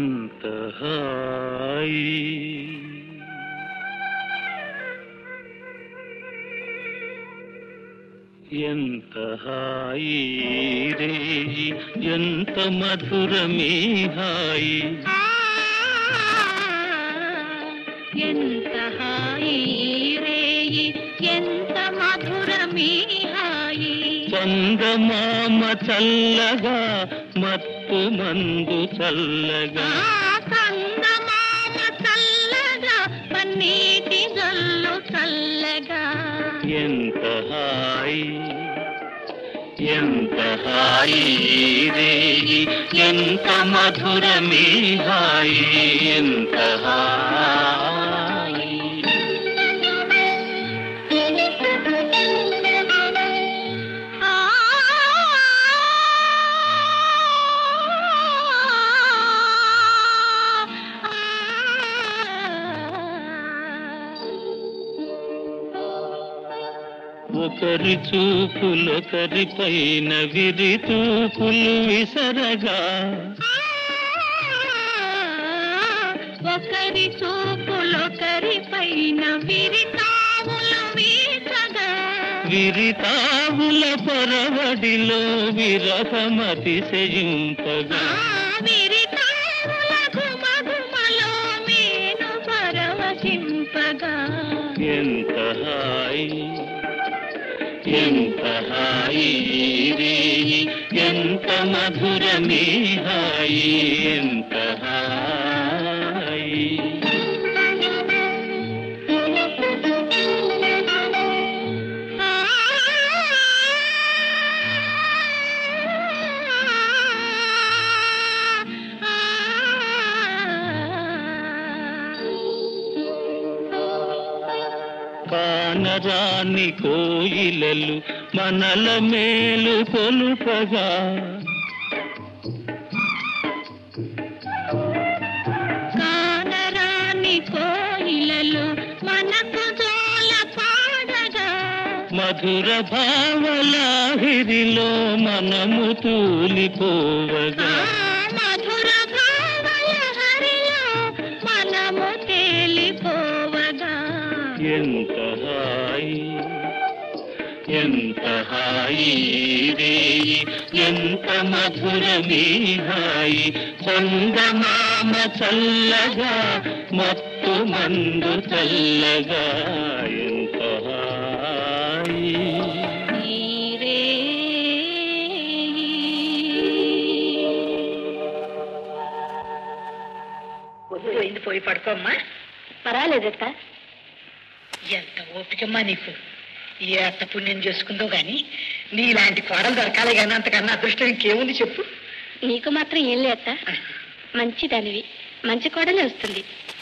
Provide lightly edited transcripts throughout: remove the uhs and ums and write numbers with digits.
ఎంత హాయి ఎంత హాయి రే ఎంత మధురమీ హాయి ఎంత హాయి రే ఎంత మధురమీ హాయి చందమామ చల్లగా మత్తు మందు చల్లగా చందమామ చల్లగా పన్నీటి జల్లు చల్లగా ఎంత హాయి ఎంత హాయి రే ఎంత మధురమీ హాయి ఎంత హాయి ఒకరి చూపులొకరి పైన విరి చూపులు విసరగా ఒకరి చూపులొకరి పైన విరితావులు వీచగా విరితావుల పరవడిలో విరహమతిశయింపగా విరితావుల గుమగుమలో మేను పరవశింపగా ఎంత హాయి ఎంత హాయి రే ఎంత మధురమీ హాయి ఎంత హాయి కానరాని కోయిలలు మనల మేలు కొలుపగా కానరాని కోయిలలు మనకు జోల పాడగా మధుర భావలాహిరిలో మనము తూలిపోవగా మధుర భావల హరిలో మనము తేలిపోవగా ఎంత హాయి ఎంత హాయి రే ఎంత మధురమీ హాయి చందమామ చల్లగా మత్తు మందు చల్లగా ఎంత హాయి నీరే పొద్దు పోయి పడుకోమ్మా. పర్వాలేదక్క. ఎంత ఓపికమ్మా నీకు. ఏ అత్త పుణ్యం చేసుకుందో గాని నీలాంటి కోడలు దొరకాలి కానీ అంతకన్నా అదృష్టం ఇంకేముంది చెప్పు. నీకు మాత్రం ఏం లేదక్క, మంచి దానివి, మంచి కోడలే వస్తుంది.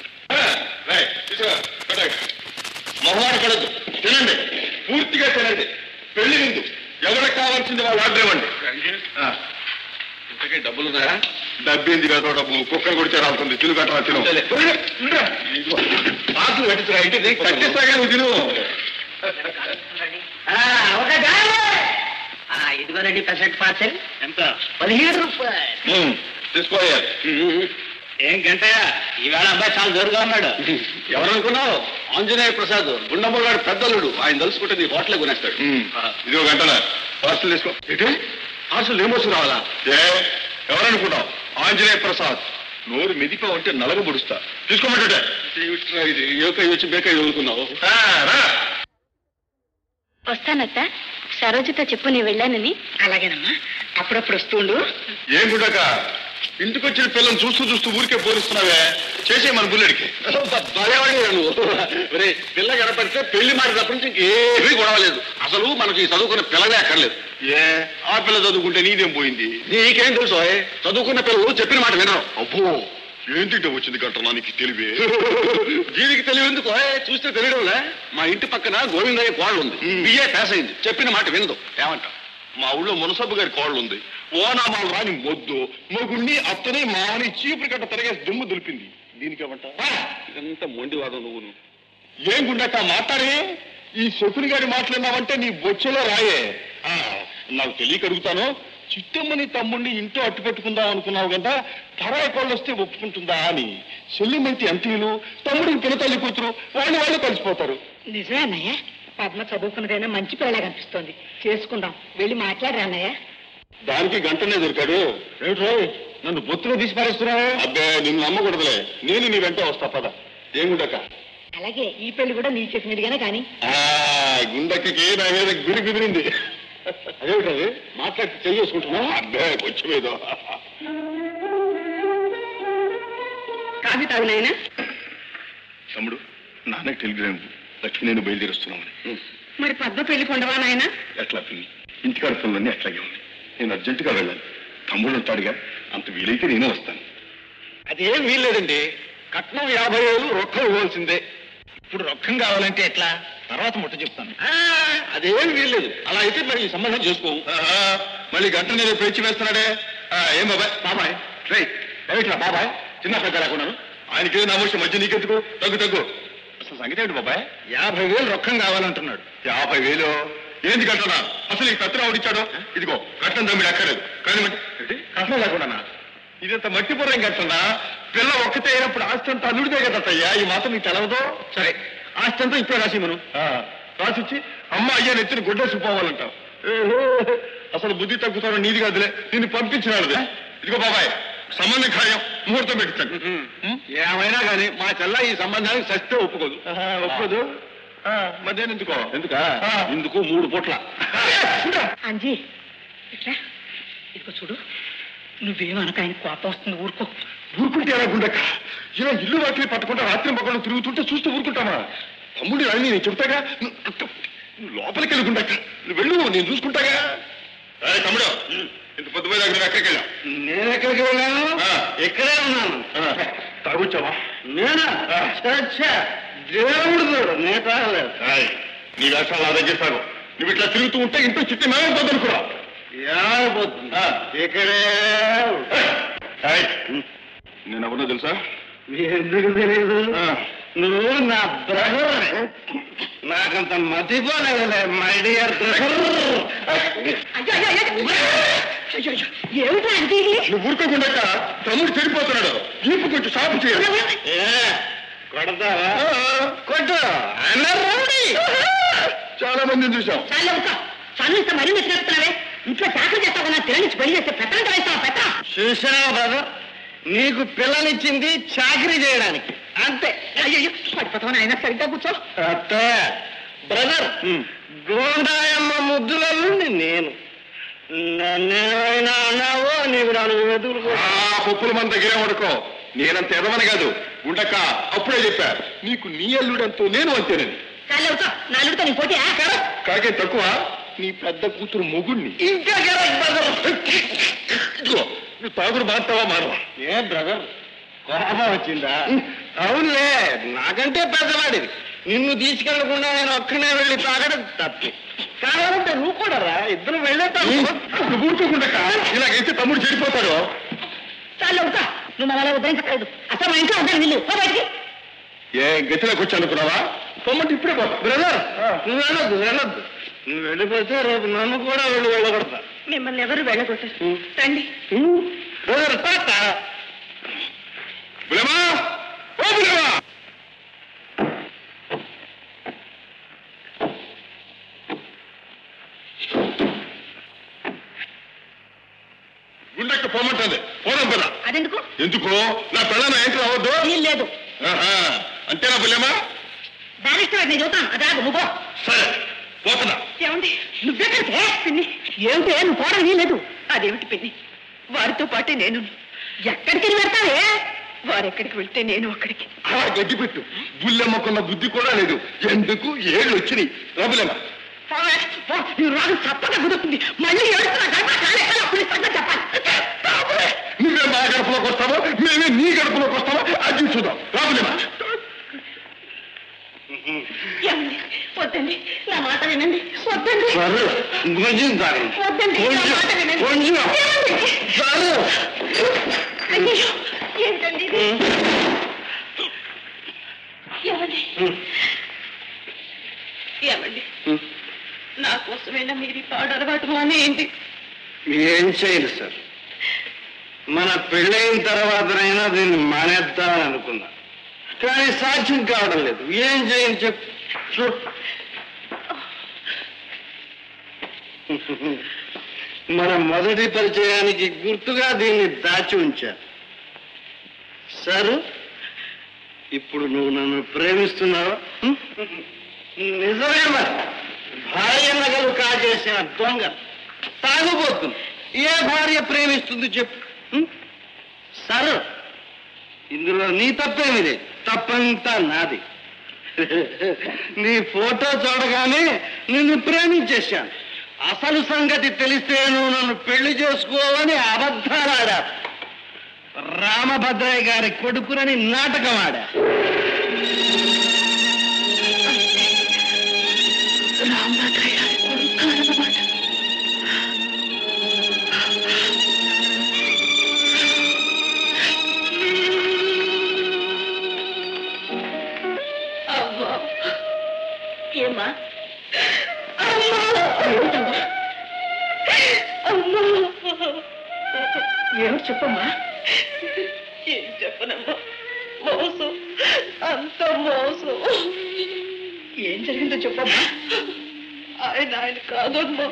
మొహమాట పడద్దు, తినండి, పూర్తిగా తినండి. పెళ్లి ముందు ఎవరికి కావాల్సింది వాళ్ళు ఆర్డర్ ఇవ్వండి. ఇంతకీ డబ్బులున్నాయా? డబ్బేంది కదా డబ్బు, కుక్కలు కొడితే రావుతుంది. తిను కట్టరా, తిను. పాటలు కట్టించరా, ఇంటి కట్టిస్తాగా నువ్వు తిను. ఇదిగోనండి పెసెంట్ పార్సెల్. ఎంత? 17 రూపాయలు. తీసుకోవాలి. ఏం గంటయ్య, ఈవేళ అబ్బాయి చాలా జోరుగా ఉన్నాడు. ఎవరనుకున్నావు? ఆంజనేయ ప్రసాద్, గుండమ్మ గారు పెద్దలుడు. ఆయన తలుసుకుంటే నీ హోటలే కొనేస్తాడు. ఇదిగో గంటల పార్సల్ తీసుకో. ఏంటి పార్సల్ ఏమోసు రావాలా? ఎవరనుకున్నావు? ఆంజనేయ ప్రసాద్. నోరు మెదిపా ఉంటే నలగ పొడుస్తా. తీసుకోమంటే ఇది ఏకై వచ్చి బేకై వదులుకున్నావు. వస్తానత్త, సరోజతో చెప్పు నీ వెళ్ళానని. అలాగేనమ్మా, అప్పుడప్పుడు వస్తూ ఉండు. ఏం గుండక ఇంటికి వచ్చిన పిల్లలు చూస్తూ చూస్తూ ఊరికే పోలుస్తున్నావే, చేసే మన బుల్లెడికి. భలేవాడి నువ్వు. పిల్ల గడపడితే పెళ్లి మారేటప్పటి నుంచి ఇంకేమీ గొడవలేదు. అసలు మనకి చదువుకున్న పిల్లలే అక్కర్లేదు. ఆ పిల్ల చదువుకుంటే నీదేం పోయింది? నీకేం తెలుసు? చదువుకున్న పిల్లలు చెప్పిన మాట వినరు. అబ్బో, ఏం తింటే వచ్చింది గంటనా నీకు తెలివే? దీనికి తెలివి ఎందుకు? చూస్తే తెలియడంలే. మా ఇంటి పక్కన గోవిందయ్య కోళ్ళు ఉంది. బిఏ పాస్ అయింది. చెప్పిన మాట వినదు. ఏమంట? మా ఊళ్ళో మునసబ్బు గారి కోళ్ళు ఉంది. ఓనామాలు రాని మొద్దు మొగుణ్ణి అత్తని మామని చీపురు కట్ట తిరగేసి దుమ్ము దులిపింది. దీనికేమంట? ఎంత మొండివాదం నువ్వును. ఏం గుండక మాట్లాడే? ఈ శకుని గారి మాట్లాడినావంటే నీ బొచ్చెలో రాయే. నాకు తెలియక అడుగుతాను, చిట్టమ్మని తమ్ముడిని ఇంట్లో అట్టు పెట్టుకుందాం అనుకున్నావు కదా, పరాయి కోళ్ళు వస్తే ఒప్పుకుంటుందా అని. చెల్లిమైతే ఎంటీలు, తమ్ముడికి పిల్లతల్లి కూతురు, వాళ్ళు కలిసిపోతారు. నిజమే అన్నయ్య, పద్మ చదువుకున్నదైనా మంచి పిల్లగా కనిపిస్తోంది. చేసుకుందాం, వెళ్ళి మాట్లాడరా అన్నయ్య. దానికి గంటనే దొరికాడు. ఏమిట్రో నన్ను బొత్తులో తీసి పారేస్తున్నావా? అబ్బే నిన్ను నమ్మకూడదులే, నేను నీ వెంట వస్తా పద. ఏం గుండక్క? అలాగే ఈ పెళ్లి కూడా నీ చేతి మీదుగానే కానీ. గుండక్కకి నా మీద గురి కుదిరింది. అదేమిటది మాట్లాడి చేసుకుంటున్నా? అబ్బే కొంచెం ఏదో. కాఫీ తాగు నాయనా. తమ్ముడు, నాన్నకి టెలిగ్రామ్, లక్ష్మి నేను బయలుదేరుస్తున్నామని. మరి పద్మ పెళ్లి కొండవా నాయనా? ఎట్లా పిల్లి, ఇంటికాడ పనులన్నీ అట్లాగే ఉంది. నేను అర్జెంటుగా వెళ్ళాలి. తమ్ముడు ఉంటాడుగా, అంత వీలైతే నేను వస్తాను. అదేం వీల్లేదండి. కట్నం 50,000 రొక్కం ఇవ్వాల్సిందే. ఇప్పుడు రొక్కం కావాలంటే ఎట్లా? తర్వాత ముట్ట చెప్తాను. అదేం వీల్లేదు. అలా అయితే మరి ఈ సంబంధం చేసుకోవు. మళ్ళీ గంట నేను పేచి వేస్తున్నాడే. ఏం బాబాయ్ రైట్రా బాబాయ్, చిన్న పెద్ద లేకున్నాను. ఆయనకి నా మధ్య నీకెందుకు? తగ్గు. అసలు సంగతి ఏంటి బాబాయ్? 50,000 రొక్కం కావాలంటున్నాడు. 50,000 ఏంది కట్టనా? అసలు ఈ పెత్తనం ఆవిడిచ్చాడు. ఇదిగో కట్టం తమ్మిడి అక్కర్లేదు. కానీ కట్నం లేకుండా ఇదంత మట్టి పొరం కట్టనా? పిల్ల ఒక్కతే అయినప్పుడు ఆస్తి అంతా అల్లుడిదే కదయ్యా. ఈ మాత్రం నీకు తెలవదు. సరే, ఆస్తి అంతా ఇప్పుడే రాసి మనం రాసిచ్చి అమ్మ అయ్యా నెత్తిని గుడ్డేసిపోవాలంటావు. అసలు బుద్ధి తగ్గుతాను నీది కాదులే, నిన్ను పంపించినాడుదే. ఇదిగో బాబాయ్, సంబంధం ఖాయం, ముహూర్తం పెట్టించండి. ఏమైనా కానీ మా చెల్ల ఈ సంబంధానికి సస్తే ఒప్పుకోదు. ఒప్పుకోదు? మధ్యాహ్నం ఎందుకు 3 పూట్ల. అంజీ ఇట్లా ఇదిగో చూడు, నువ్వేమనక ఆయన కోపం వస్తుంది. ఊరుకుంటే ఎలా గుండక్క? ఇలా ఇల్లు వాటిని పట్టకుండా రాత్రి మొక్కలు తిరుగుతుంటే చూస్తూ ఊరుకుంటామా? తమ్ముడు అని నేను చెప్తాగా, లోపలికి వెళ్ళి గుండక్క. నువ్వు వెళ్ళు, నేను చూసుకుంటాగా. తమ్ముడు, ఇంత పొద్దు పోయి దగ్గర ఎక్కడికి వెళ్ళావు? నేను ఎక్కడికి వెళ్ళాను? ఎక్కడే ఉన్నాను. తాగొచ్చావా? నేనా? దేవుడు నేను తాగలేదు. నీ వేషాలు నా దగ్గర తాగు. నువ్వు ఇట్లా తిరుగుతూ ఉంటే ఇంట్లో చిట్టి మేమైపోతుంది అనుకున్నా. ఇక్కడే నేను ఎవరో తెలుసా? ఎందుకు తెలియదు? నువ్వు నా బ్రదర్. నాకంత మతిపోలేదులే మై డియర్ బ్రదర్. నువ్వు ఊరుకోకుండా తమ్ముడు చెడిపోతున్నాడు. ఈపు కొంచెం సాపు చేయాలి. కొడతావా? కొట్టు. చాలా మందిని చూసాం. మరీ మెచ్చినట్టున్నావే. ఇంట్లో చాకరీ చేస్తావు నా తిరగించి పెళ్లి చేస్తే పెట్టండి వేస్తావా? పెట్ట చూసావా బ్రదర్, నీకు పిల్లనిచ్చింది చాకరీ చేయడానికి అంతే. అయ్యో పడిపోతావని అయినా సరిగ్గా కూర్చో. అత్తే బ్రదర్, గోండాయమ్మ ముద్దుల నుండి నేను నన్నేమైనా అన్నావో నీకు 4 వెతులు పప్పుల మన దగ్గరే పడుకో. నేనంత ఎదవని కాదు ఉండక, అప్పుడే చెప్పా నీకు నీ అల్లుడంతో నేను అంతేనని. నా అల్లుడితో నీ పోటీ కాకే తక్కువ, నీ పెద్ద కూతురు మొగుణ్ణి. ఇంకా నువ్వు తాగుడు మారుతావా మారవా? ఏ బ్రదర్, కోపం వచ్చిందా? అవునులే, నాకంటే పెద్దవాడిది. నిన్ను తీసుకెళ్లకుండా నేను ఒక్కనే వెళ్ళి తాగడం తప్పి. కావాలంటే నువ్వు కూడా రా, ఇద్దరు వెళ్ళేస్తాను. ఊరుకోకుండా ఇలాగైతే తమ్ముడు చెడిపోతాడు. చాలు నువ్వు మమ్మల్ని ఉద్ధరించలేదు. అసలు మా ఇంట్లో ఉంటాను నిల్లు బయటికి. ఏ గతిలోకి వచ్చి అనుకున్నావా? తమ్ముడు ఇప్పుడే పో. బ్రదర్, నువ్వు వెళ్ళొద్దు. నువ్వు వెళ్ళిపోతే రేపు నన్ను కూడా వెళ్ళగొడతా. మిమ్మల్ని ఎవరు వెళ్ళగొట్టారు? రండి. బ్రదర్ బులేమా, ఓ బులేమా. గుండెక్క పోమంటుంది. పోదాం పద. అదెందుకు? ఎందుకు? నా పిల్లలు ఏంటి రావద్దు? లేదు. అంతేనా బులేమా? దాని ఇష్టం నేను చూస్తాను. అదే నువ్వు సరే పోతున్నా. ఏమండి నువ్వెక్కడికే? పిన్ని ఏమిటి నువ్వు పోవడం లేదు. అదేమిటి పిన్ని, వారితో పాటే నేను. ఎక్కడికి వెళ్తావే? వారెక్కడికి వెళ్తే నేను అక్కడికి. అలా గడ్డి పెట్టు. బుల్లెమ్మకున్న బుద్ధి కూడా లేదు. ఎందుకు? ఏళ్ళు వచ్చినాయి. రాబులేమా రాదు తప్పగా కుదురుతుంది. మళ్ళీ చెప్పాలి. నువ్వే మా గడపలోకి వస్తావో, మేమే నీ గడపలోకి వస్తావో అది చూద్దాం. రాబులేమా వద్దండి, నా మాట వినండి. వద్దండి వద్దండి, నా మాట వినండి. అయ్యో ఏంటండి ఇది? ఏమండి నా కోసమైనా మీరు పాడు అలవాటు మానేయండి. ఏం చేయను సార్. మన పెళ్ళైన తర్వాతనైనా దీన్ని మానేద్దామని అనుకున్నా, కానీ సాధ్యం కావడం లేదు. ఏం చేయను చెప్పు. మన మొదటి పరిచయానికి గుర్తుగా దీన్ని దాచి ఉంచాను. సారు, ఇప్పుడు నువ్వు నన్ను ప్రేమిస్తున్నావా? నిజమే మరి. భార్య నగలు కాజేసిన దొంగ తాగుబోతుంది ఏ భార్య ప్రేమిస్తుంది చెప్పు? సరే, ఇందులో నీ తప్పేమి లేదు, తప్పంతా నాది. నీ ఫోటో చూడగానే నిన్ను ప్రేమించేశాను. అసలు సంగతి తెలిస్తే నువ్వు నన్ను పెళ్లి చేసుకోవని అబద్ధాలాడా. రామభద్రయ్య గారి కొడుకునని నాటకం ఆడా. రామభద్రయ్య గారి కొడుకు అన్నమాట. అమ్మా, ఏమ్మా? ఏమో చెప్పమ్మా. ఏం చెప్పనమ్మా, మోసం, అంత మోసం. ఏం జరిగిందో చెప్పమ్మా. ఆయన కాదమ్మా.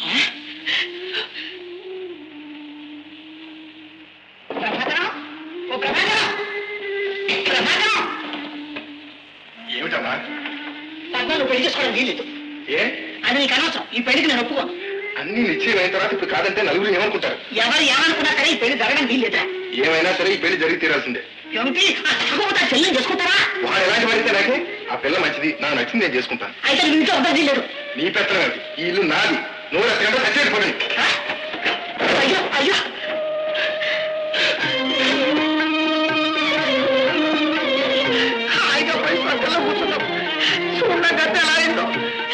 ఏమిటమ్మా? పద్నాలుగు పెళ్లి చేసుకోవడం వీలేదు. ఏ అది నీకు అనవసరం. ఈ పెళ్లికి నేను ఒప్పుకోను. అన్ని నిశ్చయం అయిన తర్వాత ఇప్పుడు కాదంటే నలుగురు ఏమనుకుంటారు? ఎవరు ఏమనుకున్నా సరే ఈ పెళ్లి జరగడం వీలేదా? ఏమైనా సరే ఈ పెళ్లి జరిగి తీరాల్సిందే. ఏమిటి చెల్లి చేసుకుంటారా? వాడు ఎలాంటి పడితే నాకే ఆ పిల్ల మంచిది, నాకు నచ్చింది నేను చేసుకుంటాను. అయితే మీ ఇంట్లో అబ్బాయి వీలేదు. నీ పెత్తనం ఏమిటి? ఈ ఇల్లు నాది. నువ్వు ఎక్కడ కచ్చేది పడి. అయ్యో అయ్యో, హాయిగా పై పక్కలో కూర్చున్నాం. చూడండి గత ఎలా అయిందో.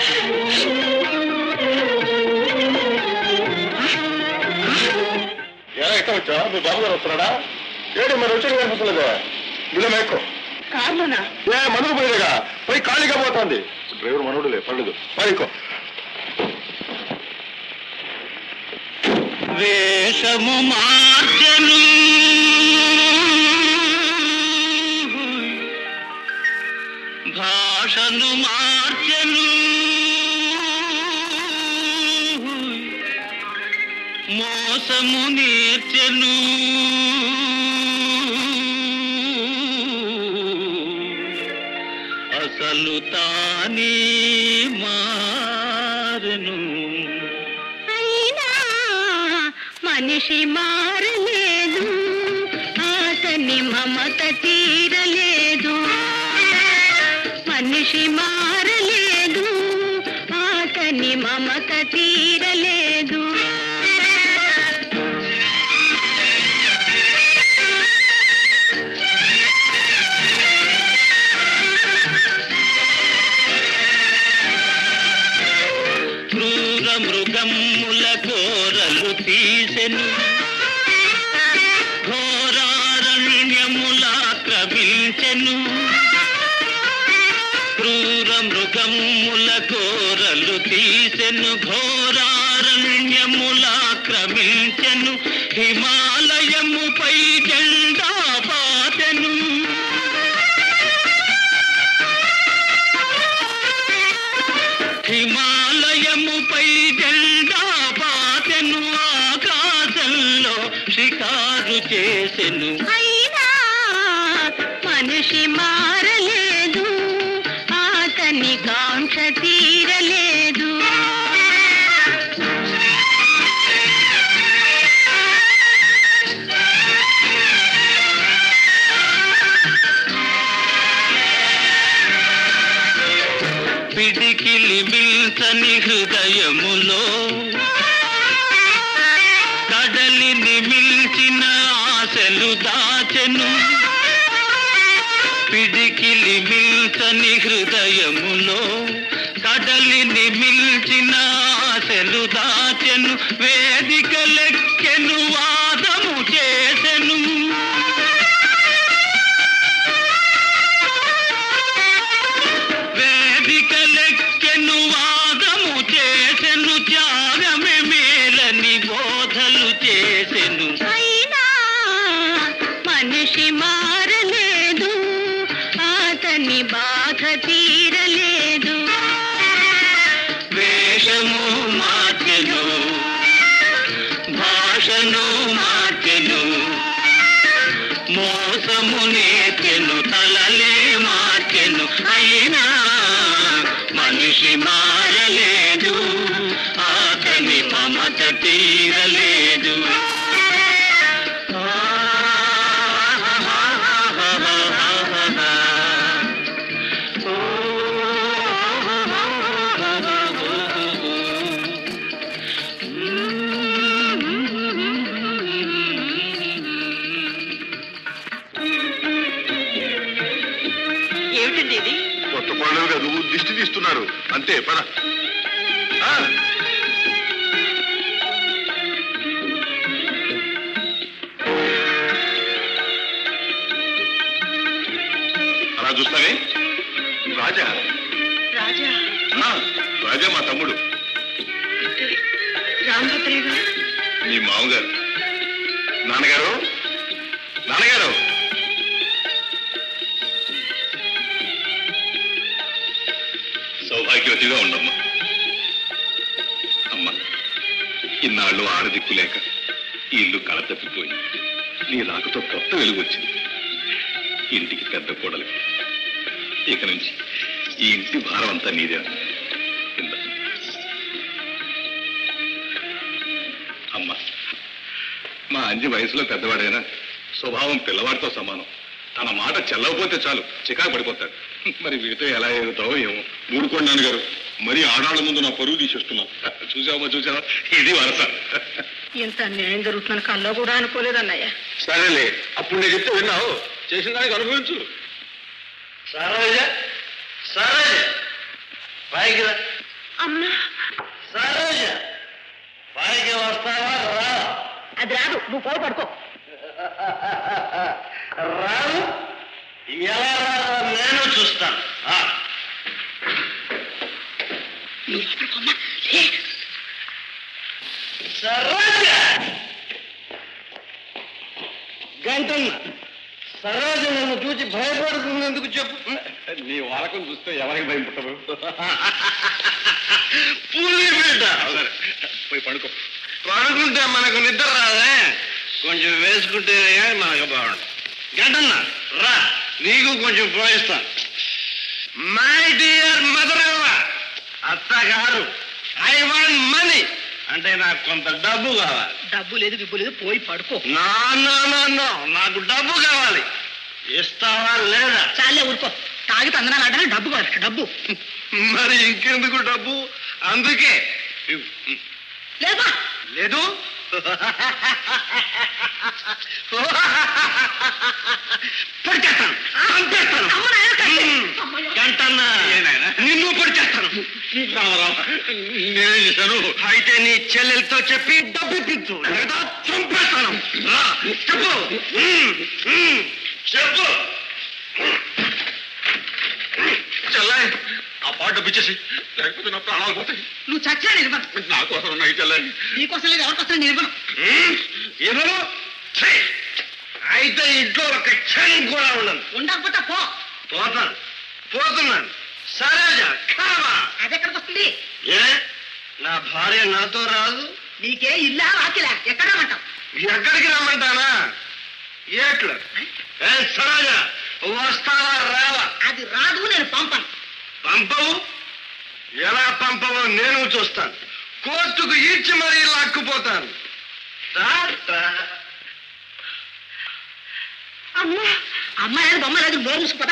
ఎలా ఎక్కడ వచ్చా? మీ బాబు గారు వస్తున్నాడా? ఏడు మరి వచ్చి కనిపిస్తలేదా? ఇలా ఎక్కువ కారణనా? ఏ మనకు పోయేదిగా పోయి ఖాళీగా పోతుంది. డ్రైవర్ మనోడులే పర్లేదు. పైకో వేషము మార్చెను భాషను మార్చెను మోసము నేర్చెను అసలు తానే మారెను. మనిషి మారలేదు, అతని మమత తీరలేదు. మనిషి మారలేదు, అతని మమత తీరలేదు. క్రూర మృగముల కోరలు తీసెను ఘోరారణ్యములాక్రమించెను. క్రూర మృగముల కోరలు తీసెను ఘోరారణ్యములాక్రమించెను. హిమాలయముపై జెండా పాతెను. హిమాలయముపై జెండా పాతెను. ఆకాశంలో షికారు చేసెను. అయినా మనిషి మారలేదు, అతని కాంక్ష తీరలేదు. పిడికిలి మిల్చని హృదయములో కడలిని మిల్చిన ఆశలు దాచెను. పిడికిలి మిల్చని హృదయములో కడలిని మిల్చిన ఆశలు దాచెను. వేదిక లెక్కెను వాదము చేసెను. వేదిక లెక్కెను వాదము చేసెను. త్యాగమే మేలని బోధ మారలేదు, అతని బాధ తీరలేదు. వేషము మార్చెను, భాషను మార్చెను, మోసము నేర్చెను, తలలే మార్చెను, అయినా మనిషి మారలేదు, అతని మమత తీరలేదు. ఏమిటండి ఇది? కొత్త పనులు కాదు, దిష్టి తీస్తున్నారు అంతే. పద. అలా చూస్తానే. రాజా రాజా? రాజా మా తమ్ముడు. రామభద్రయ్య గారు? మీ మామగారు. నాన్నగారు, నాన్నగారు. సౌభాగ్యవతిగా ఉండమ్మా. అమ్మా, ఇన్నాళ్ళు ఆడదిక్కు లేక ఈ ఇల్లు కళ తప్పిపోయి నీ రాకతో కొత్త వెలుగు వచ్చింది. ఇంటికి పెద్ద కోడలి. ఇక నుంచి ఈ ఇంటి భారం అంతా నీదే. అమ్మా, మా అంజి వయసులో పెద్దవాడైనా స్వభావం పిల్లవాడితో సమానం. తన మాట చెల్లకపోతే చాలు చికాకు పడిపోతాడు. మరి వీడితో ఎలా ఎదుగుతావో ఏమో. ఊరుకోండి నాన్నగారు, మరి ఆడాళ్ళ ముందు నా పరువు తీసేస్తున్నావు. చూసావా, ఇది వరస. ఇంత అన్యాయం జరుగుతున్న కల్లో కూడా అనుకోలేదన్నయ్య. సరేలే, అప్పుడు నేను చెప్తే విన్నావు, చేసిన దానికి అనుభవించు. సరోజ, సరోజ, పైకి రా. అమ్మా, సరోజ, పైకి వస్తావా? రా. అది రాదు, నువ్వు పోయి పడుకో. రాను, ఎలా రాదో నేను చూస్తాను. సరోజ, గంటన్న, సరోజ నన్ను చూసి భయపడుతున్నందుకు చెప్పు. నీ వారకం చూస్తే ఎవరికి భయం పుట్టదు. పులి బిడ్డ. పోయి పడుకో. పడుకుంటే మనకు నిద్ర రాదే, కొంచెం వేసుకుంటే మనకు బాగుండు. గంటన్న రా, నీకు కొంచెం పోయిస్తాను. మై డియర్ మదర్, అత్తగారు, ఐ వాంట్ మనీ. అంటే నాకు కొంత డబ్బు కావాలి. డబ్బు లేదు, గిబ్బు లేదు, పోయి పడుకో. నో, నాకు డబ్బు కావాలి. ఇస్తావా లేదా? చాలే ఊరుకో. తాగి తందనాలు ఆడని డబ్బు కావాలి, డబ్బు. మరి ఇంకెందుకు డబ్బు? అందుకే లేదా లేదు. గంటన్న, నిన్ను పొడిచేస్తాను. నేనేం చేశాను? అయితే నీ చెల్లెలతో చెప్పి డబ్బు ఇప్పించు, లేదా చంపేస్తాను. రా, చెప్పు. చెప్పు. చెల్లాయి, ఆ పాట డబ్బిచ్చేసి, లేకపోతే నా ప్రాణాలు పోతాయి. నువ్వు చచ్చా నిర్మను. నా కోసం ఉన్నాయి చెల్లాయి. నీకోసం లేదు, ఎవరికోసం నిర్మను. ఎవరు? అయితే ఇంట్లో ఒక క్షణం కూడా ఉండను. ఉండకపోతే పో. పోతున్నాను. సరేజా, కావా? అది ఎక్కడికి వస్తుంది? ఏ, నా భార్య నాతో రాదు? నీకే ఇల్లా వాకిలా ఎక్కడ రమ్మంటావు? ఎక్కడికి రమ్మంటానా? ఏట్లు. ఏ సరోజా, వస్తావా రావా? అది రాదు, నేను పంపను. పంపవు? ఎలా పంపవో నేను చూస్తాను. కోర్టుకు ఈడ్చి మరీ లాక్కుపోతాను. అమ్మా, అమ్మాయి బొమ్మ లేదు, బోర్ మూసుకుపోతా.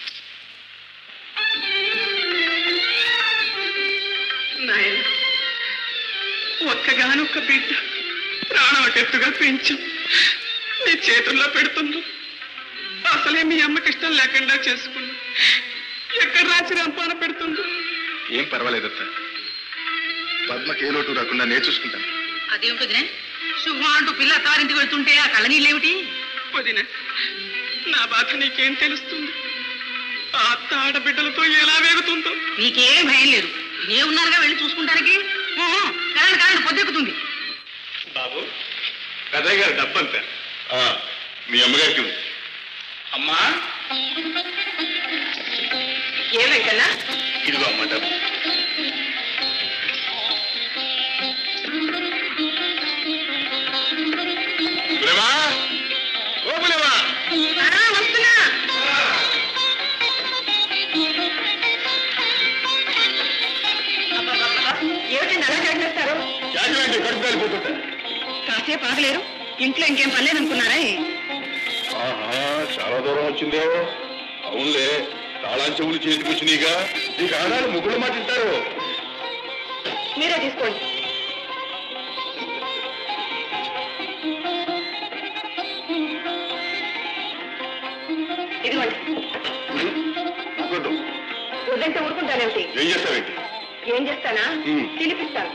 నాయన, ఒక్కగానొక్క బిడ్డ ప్రాణవటెత్తుగా పెంచు, నీ చేతుల్లో పెడుతున్నా. అసలే మీ అమ్మకి ఇష్టం లేకుండా చేసుకున్నా. ఎక్కడ రాసి రంపాన పెడుతుందో. ఏం పర్వాలేదత్త, పద్మకి ఏ లోటు రాకుండా నేను చూసుకుంటాను. అదేమిటదినే, శుభం అంటూ పిల్ల తారింటికి వెళ్తుంటే ఆ కళ్ళ నీళ్ళేమిటి? వదిన, నా బాధ నీకేం తెలుస్తుంది? ఆ అత్త ఆడబిడ్డలతో ఎలా వేగుతుందో. నీకేం భయం లేదు, ఏ ఉన్నారుగా వెళ్ళి చూసుకుంటానికి. కరెంట్ పొద్దెక్కుతుంది. బాబు, పెద్దయ్య గారు డబ్బంతా మీ అమ్మగారికి అమ్మా ఏమైందన్నా? ఇదిగో అమ్మ డబ్బు. పులేమా, ఓ పులేమా, వస్తున్నా. ఏమిటండి అలా చేస్తారు? జాగ్రత్త కడుపు కాలిపోతుంటా. కాసేపు ఆగలేరు? ఇంట్లో ఇంకేం పర్లేదనుకున్నారా? ఆహా, చాలా దూరం వచ్చిందే. అవునులే, తాళం చెవులు చేతికి వచ్చినాయిగా. నీకు ఆడాలి ముగ్గులు మాటింటారు. మీరే తీసుకోండి. ఇదిగోండి. వద్దంటే ఊరుకుంటానేమిటి? ఏం చేస్తావేంటి? ఏం చేస్తానా? తినిపిస్తాను.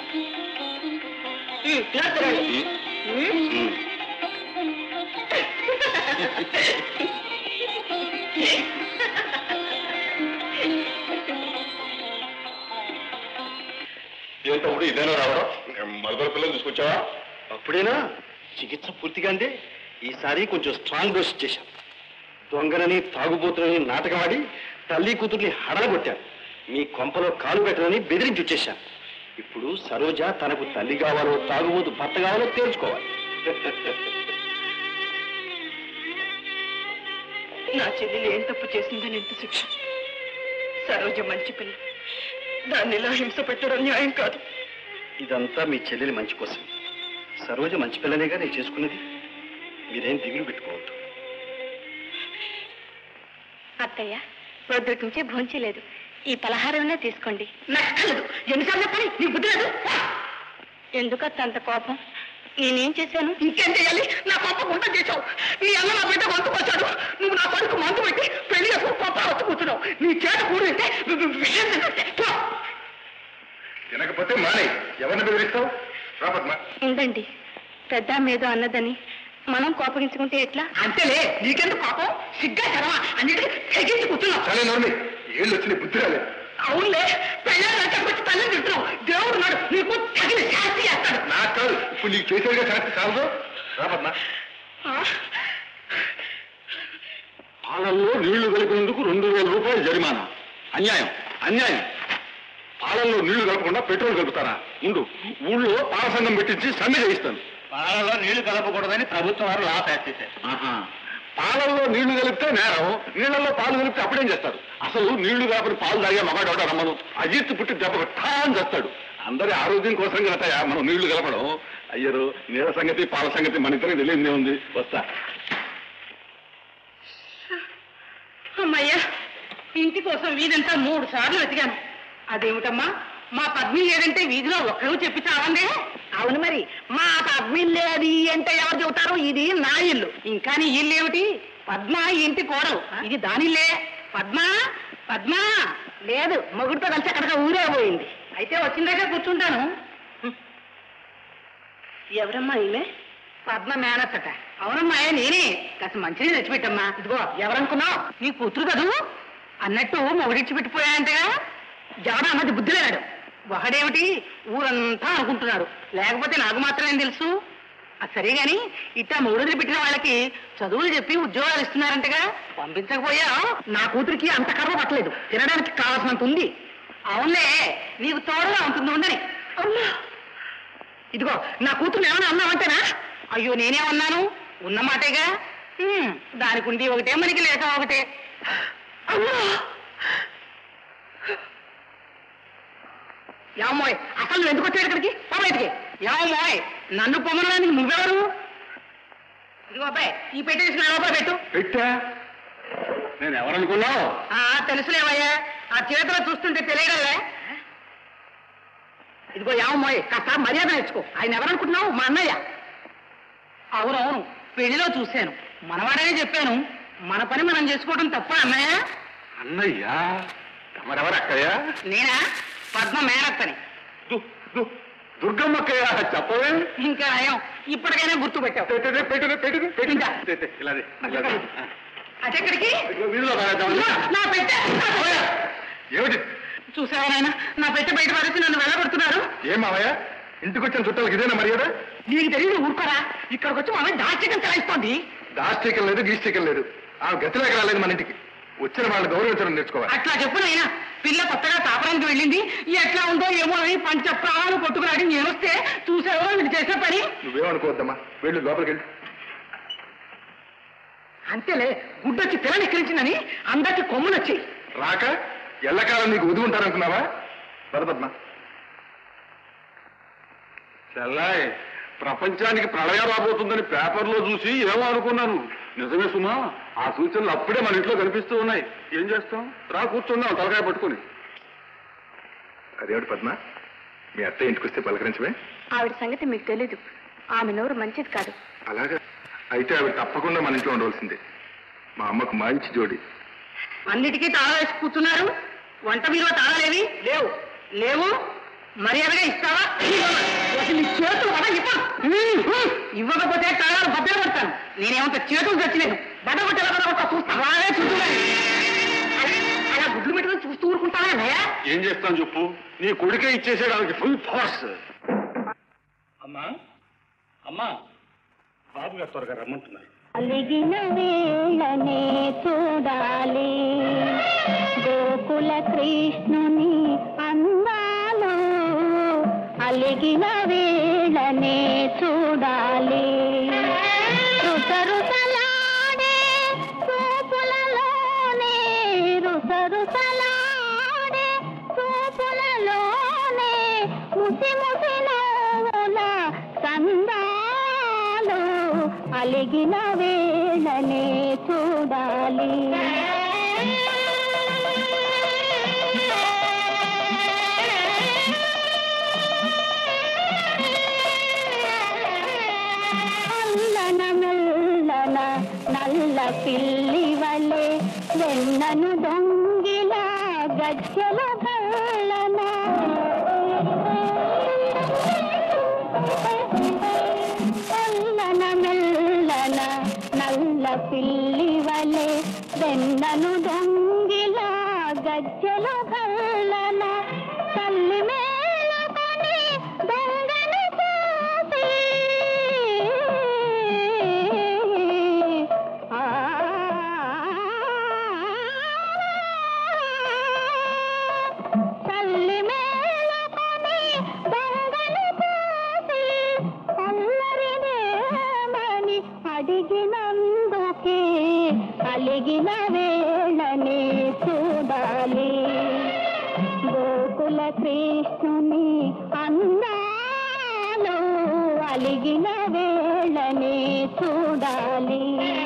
ఏంటప్పుడు ఇదేనా రావడం? మరొక పిల్లలు తీసుకొచ్చావా? అప్పుడేనా? చికిత్స పూర్తిగా అందే. ఈసారి కొంచెం స్ట్రాంగ్ డోస్ ఇచ్చేశాం. దొంగనని తాగుబోతులని నాటకం ఆడి తల్లి కూతుర్ని హడలగొట్టాను. మీ కొంపలో కాలు పెట్టనని బెదిరించి వచ్చేశాను. ఇప్పుడు సరోజ తనకు తల్లి కావాలో తాగుబోతు భర్త కావాలో తేల్చుకోవాలి. నా చెల్లెలు ఏం తప్పు చేసిందని ఎంత శిక్ష? సరోజ మంచి పిల్ల, దాన్ని ఇలా హింస పెట్టడం న్యాయం కాదు. ఇదంతా మీ చెల్లెలి మంచి కోసం. సరోజ మంచి పిల్లనేగా నేను చేసుకున్నది. మీరేం దిగులు పెట్టుకోవద్దు. అత్తయ్య పొద్దుటి నుంచే భోంచలేదు. ఈ పలహారమే తీసుకోండి. నచ్చలేదు. ఎన్నిసార్లు చెప్పాలి? నీ బుద్ధి లేదు. ఎందుకత్త అంత కోపం? నేనేం చేశాను? ఇంకేం చేయాలి? నా పాప గుంట చేశావు. నీ అన్న నా బిడ్డ వంతుకొచ్చాడు. నువ్వు నా కొడుకు మందు పెట్టి పెళ్లి చేసుకుని పాప వచ్చి కూర్చున్నావు. నీ చేత కూడింటే విషయం తినకపోతే మానే. ఎవరిని బెదిరిస్తావు? రాపద్మా, ఉండండి. పెద్ద మీదో అన్నదని మనం కోపగించుకుంటే ఎట్లా? అంతేలే. నీకెందుకు పాపం? సిగ్గా చరవా అన్నిటికీ తెగించి కూర్చున్నావు. చాలా నోర్మి. ఏళ్ళు వచ్చిన బుద్ధి రాలేదు. అవునులే, పెళ్ళాలంటే వచ్చి తల్లి తింటున్నావు. దేవుడు నాడు నీకు తగిన శాస్తి చేస్తాడు. నాకు కాదు, ఇప్పుడు నీకు చేసేదిగా శాస్తి చాలదు. రాపద్మా, పాలల్లో నీళ్లు కలిపినందుకు 2000 రూపాయలు జరిమానా. అన్యాయం, అన్యాయం. పాలల్లో నీళ్లు కలపకుండా పెట్రోల్ కలుపుతారా? ఉండు, ఊళ్ళో పాల సంఘం పెట్టించి సమ్మె చేయిస్తాను. పాలలో నీళ్లు కలపకూడదని ప్రభుత్వం వారు లా పాస్ చేశారు. పాలల్లో నీళ్లు కలిపితే నేరం, నీళ్లలో పాలు కలిపితే అప్పుడేం చేస్తారు? అసలు నీళ్లు కాపని పాలు తాగే మగాడోట రమ్మను. అజిత్ పుట్టి దెబ్బకు ఠాన్ చేస్తాడు. అందరి ఆరోగ్యం కోసం కదటయా మనం నీళ్లు కలపడం. అయ్యరు, నీళ్ళ సంగతి పాల సంగతి మన ఇద్దరికి తెలియదే ఉంది. వస్తా. అమ్మయ్యా, ఇంటి కోసం వీధంతా 3 సార్లు వెతికాను. అదేమిటమ్మా, మా పద్మి లేదంటే వీధిలో ఒక్కరు చెప్పి చావందే. అవును మరి, మా పద్మి లేది అంటే ఎవరు చెబుతారు? ఇది నా ఇల్లు. ఇంకా నీ ఇల్లు ఏమిటి? పద్మ ఇంటి కోడలు, ఇది దానిల్లే. పద్మ పద్మ లేదు, మొగుడితో కలిసి అక్కడికి ఊరే పోయింది. అయితే వచ్చిన దగ్గర కూర్చుంటాను. ఎవరమ్మా ఈమె? పద్మ మేనత్తట. అవునమ్మా, నేనే. కాస్త మంచిని తెచ్చిపెట్టమ్మా. ఇదిగో, ఎవరనుకున్నావు? నీ కూతురు కదూ. అన్నట్టు మొగుడిచ్చి పెట్టిపోయాయంటగా. జగన్ అన్నది బుద్ధి లేడు. ఒకడేమిటి ఊరంతా అనుకుంటున్నారు, లేకపోతే నాకు మాత్రమే తెలుసు. అది సరే గాని, ఇట్టా మొగుడులు పెట్టిన వాళ్ళకి చదువులు చెప్పి ఉద్యోగాలు ఇస్తున్నారంటగా. పంపించకపోయా నా కూతురికి అంత కర్మ పట్టలేదు. తినడానికి కావాల్సినంత ఉంది. అవునులే, నీకు తోడుగా ఉంటుంది ఉండని. ఇదిగో, నా కూతురు ఏమైనా అన్నావంటేనా? అయ్యో, నేనేమన్నాను? ఉన్నమాటేగా. దానికి ఉండి ఒకటే, మనకి లేక ఒకటే. ఏమోయ్, అసలు నువ్వు ఎందుకు వచ్చాడు ఇక్కడికి? బయటికి. ఏమోయ్, నన్ను పొమ్మనడానికి నువ్వెవరు? ఇదిగో అబ్బాయి, ఈ పెట్టి తీసుకుని లోపల పెట్టు. పెట్టా? నేను ఎవరనుకున్నావు? తెలుసులేవయ్యా, ఆ చేతిలో చూస్తుంటే తెలియగలే. ఇదిగో ఏమోయ్, కాస్త మర్యాద నేర్చుకో. ఆయన ఎవరనుకుంటున్నావు? మా అన్నయ్య. అవునవును, పెళ్లిలో చూశాను. మనవాడనే చెప్పాను. మన పని మనం చేసుకోవడం తప్ప అన్నయ్య? అన్నయ్యా? తమరెవరు అక్కయ్యా? నేనా? పద్మ మేనత్తని. దుర్గమ్మక్కయ్యా, చెప్పవే. ఇంకా నయం, ఇప్పటికైనా గుర్తు పెట్టావు. అదెక్కడికి? నా పెట్టె. ఏమిటి? చూసావా నాయన, నా పెట్టె బయట పడేసి నన్ను వెళ్ళగొడుతున్నారు. ఏమావయ్య, ఇంటికి వచ్చిన చుట్టాలకు ఇదేనా మర్యాద? నీకు తెలియదు, ఊరుకోరా. ఇక్కడికి వచ్చి మా దాస్తికం చలాయిస్తోంది. దాస్తికం లేదు, గీస్తికం లేదు. ఆ గతిలోకి రాలేదు మన ఇంటికి. వచ్చిన వాళ్ళని గౌరవించడం నేర్చుకోవాలి. అట్లా చెప్పు నాయనా. పిల్ల కొత్తగా తాపడానికి వెళ్ళింది, ఎట్లా ఉందో ఏమో అని పంచ ప్రాణాలు కొట్టుకురాడి నేను వస్తే చూసావో మీరు చేసే పని. నువ్వేమనుకోవద్దమ్మా, వెళ్ళు లోపలికి వెళ్ళి. అంతేలే, గుడ్డొచ్చి పిల్లనిక్కరించిందని అందరికి కొమ్ములు వచ్చాయి. రాక ఎల్లకాలం నీకు ఉది ఉంటారనుకున్నావా? పదపద్మా. చెల్లాయ్, ప్రపంచానికి ప్రళయం రాబోతుందని పేపర్లో చూసి ఏమో అనుకున్నాను. నిజమే సుమా, ఆ సూచనలు అప్పుడే మన ఇంట్లో కనిపిస్తూ ఉన్నాయి. ఏం చేస్తాం, రా కూర్చుందాం తలకాయ పట్టుకుని. అదేమిటి పద్మ, మీ అత్త ఇంటికి వస్తే పలకరించవే? ఆవిడ సంగతి మీకు తెలీదు. ఆమె నోరు మంచిది కాదు. అలాగా? అయితే ఆవిడ తప్పకుండా మన ఇంట్లో ఉండవలసిందే. మా అమ్మకు మంచి జోడి. అన్నిటికీ తాళా వేసి కూర్చున్నారు. వంట మీద తాళాలేవి లేవు. లేవు మర్యాదగా ఇస్తావా? అసలు నీ చేతులు బడ ఇవ్వకపోతే తాళాలు బద్దలు కొడతాను. నేనేమంత చేతులు తెచ్చలేదు. బడ కొట్టేలా చూస్తా. అలాగే చూస్తున్నాను. అలా గుడ్లు పెట్టుకుని చూస్తూ ఊరుకుంటానా? ఏం చేస్తాను చెప్పు, నీ కొడుకే ఇచ్చేసేయడానికి ఫుల్ ఫోర్స్. అమ్మా అమ్మా, బాబు గారు త్వరగా రమ్మంటున్నారు. అలిగిన వేళనే చూడాలి గోకుల కృష్ణుని అందాలు. అలిగిన వేళనే చూడాలి రుసరుసలాడే చూపులలోనే, రుసరుసలాడే చూపులలోనే ముసి ముసి నవ్వుల సందాలు. అలిగిన వేళనే చూడాలి. అల్లన మెల్లన నల్ల పిల్లి వలె వెన్నను దొంగిల గజ్జల గల్లన. అల్లన మెల్లన నల్ల పిల్లి వలె వెన్నను దొంగిల గజ్జల గల్లన. తల్లి మేలుకొని దొంగను చూసి తల్లి మేలుకొని దొంగను చూసి అల్లరినేమని అడిగినందుకే అలిగిన వేళనే చూడాలి గోకుల కృష్ణుని అందాలు. అలిగిన వేళనే చూడాలి.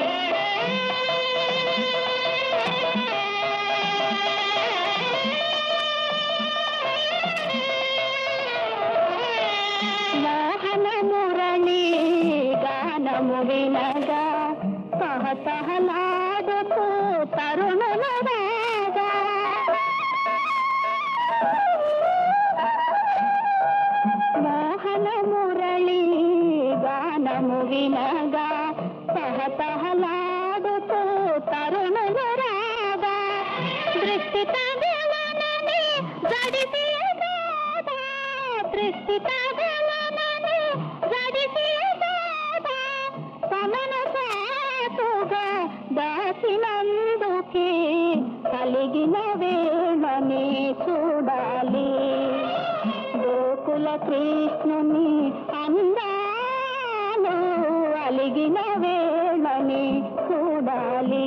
మోహన మురళి గానము వినగా తహతహలాడుతూ తరుణులు రాగా. మోహన మురళి గానము వినగా తహతహలాడుతూ తరుణులు రాగా. దృష్టి తగలనని జడిసి గాదా, దృష్టి తగలనని జడిసి గాదా. సమను సాటుగా దాచినందుకే కలిగిన వేళనే చూడాలి గోకుల కృష్ణుని అందాలు. అలిగిన వేళనే చూడాలి.